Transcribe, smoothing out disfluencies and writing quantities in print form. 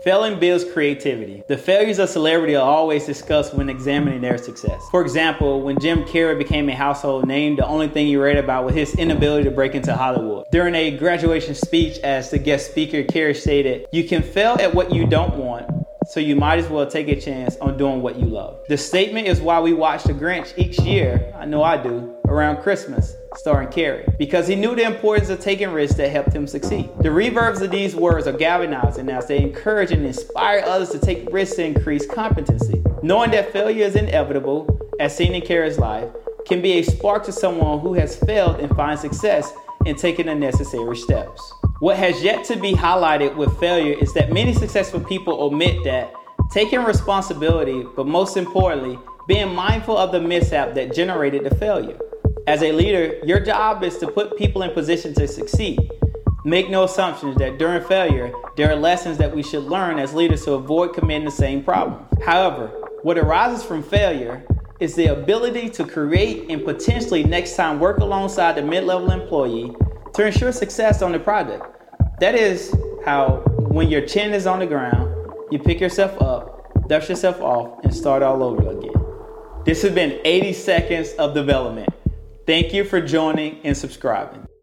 Failing builds creativity. The failures of celebrity are always discussed when examining their success. For example, when Jim Carrey became a household name, the only thing you read about was his inability to break into Hollywood. During a graduation speech as the guest speaker, Carrey stated, "You can fail at what you don't want, so you might as well take a chance on doing what you love." The statement is why we watch The Grinch each year, I know I do, around Christmas, starring Carrey, because he knew the importance of taking risks that helped him succeed. The reverbs of these words are galvanizing as they encourage and inspire others to take risks to increase competency. Knowing that failure is inevitable, as seen in Carrey's life, can be a spark to someone who has failed and finds success in taking the necessary steps. What has yet to be highlighted with failure is that many successful people omit that taking responsibility, but most importantly, being mindful of the mishap that generated the failure. As a leader, your job is to put people in position to succeed. Make no assumptions that during failure, there are lessons that we should learn as leaders to avoid committing the same problem. However, what arises from failure is the ability to create and potentially next time work alongside the mid-level employee to ensure success on the project. That is how, when your chin is on the ground, you pick yourself up, dust yourself off, and start all over again. This has been 80 Seconds of Development. Thank you for joining and subscribing.